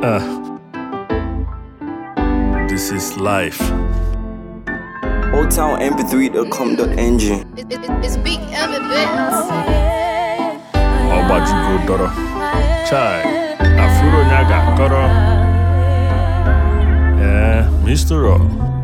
This is life. OldTownMP3.com.ng. It's Big M and Bits. How about you go, Doro? Chai. Afuro Nyaga, Doro. Yeah, Mr. Rock.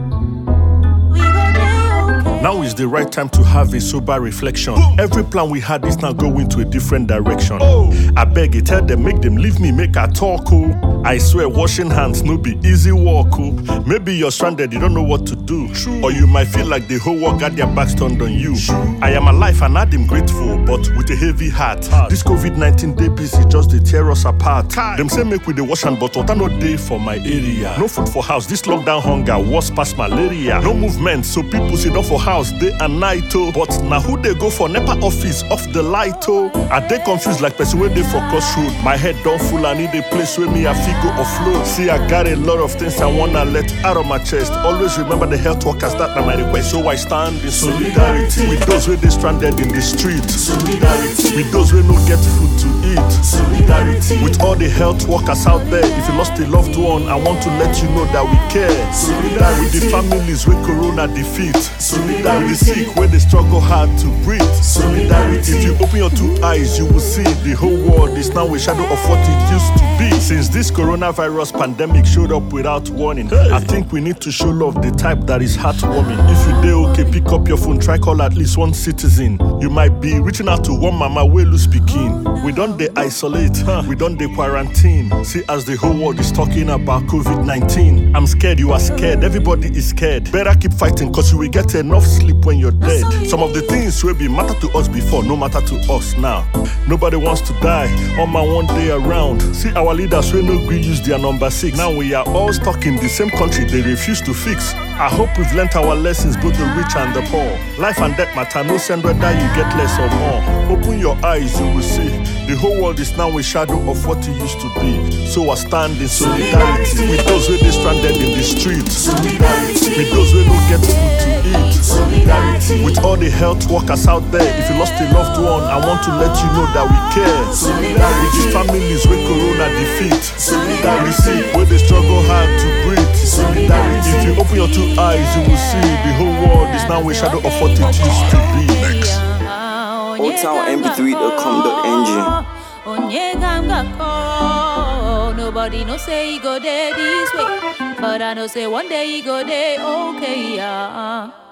Now is the right time to have a sober reflection. Every plan we had is now going to a different direction. I beg you, tell them, make them leave me, make I talk. I swear, washing hands no be easy walk. Maybe you're stranded, you don't know what to do. Or you might feel like the whole world got their backs turned on you. I am alive and I'm grateful, but with a heavy heart. This COVID-19 day busy just they tear us apart. Them say make with the wash hand, but water no day for my area. No food for house, this lockdown hunger worse past malaria. No movement, so people sit down for house day and night. But now who they go for NEPA office off the light? Are they confused like person where they for crossroad? My head don't full, I need a place where me I feel go offload. See, I got a lot of things I wanna let out of my chest. Always remember the health workers, that are my request. So I stand in solidarity with those where they stranded in the street. Solidarity with those where no get food to eat. Solidarity with all the health workers out there. If you lost a loved one, I want to let you know that we care. Solidarity with the families where Corona defeat. Solidarity with the sick where they struggle hard to breathe. Solidarity. If you open your two eyes, you will see the whole world is now a shadow of what it used to be. Since this coronavirus pandemic showed up without warning, I think we need to show love the type that is heartwarming. If you dey okay, pick up your phone, try call at least one citizen. You might be reaching out to one mama wey lose pikin. We don't dey isolate, we don't dey quarantine. See, as the whole world is talking about COVID-19, I'm scared, you are scared, everybody is scared. Better keep fighting, cause you will get enough sleep when you're dead. Some of the things will be matter to us before, no matter to us now. Nobody wants to die on my one day around. See, our leaders will no agree use their number 6. Now we are all stuck in the same country they refuse to fix. I hope we've learnt our lessons, both the rich and the poor. Life and death matter, no send whether you get less or more. Open your eyes, you will see the whole world is now a shadow of what it used to be. So I stand in solidarity with those where they stranded in the streets. Solidarity with those where don't get food to eat. Solidarity with all the health workers out there. If you lost a loved one, I want to let you know that we care. Solidarity with the families where Corona defeat. Solidarity where they struggle hard to breathe. Solidarity. If you open your two eyes, you will see the whole world is now a shadow of what it used to be. Next. OldTownMP3.com.ng. Nobody no say he go there this way, but I know say one day he go there okay, yeah.